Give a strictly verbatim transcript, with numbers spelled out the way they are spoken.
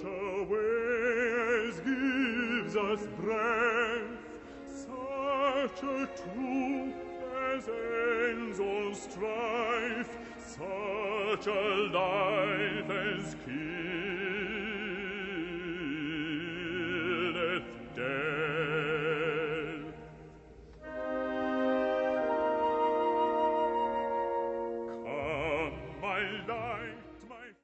such a way as gives us breath, such a truth as ends all strife, such a light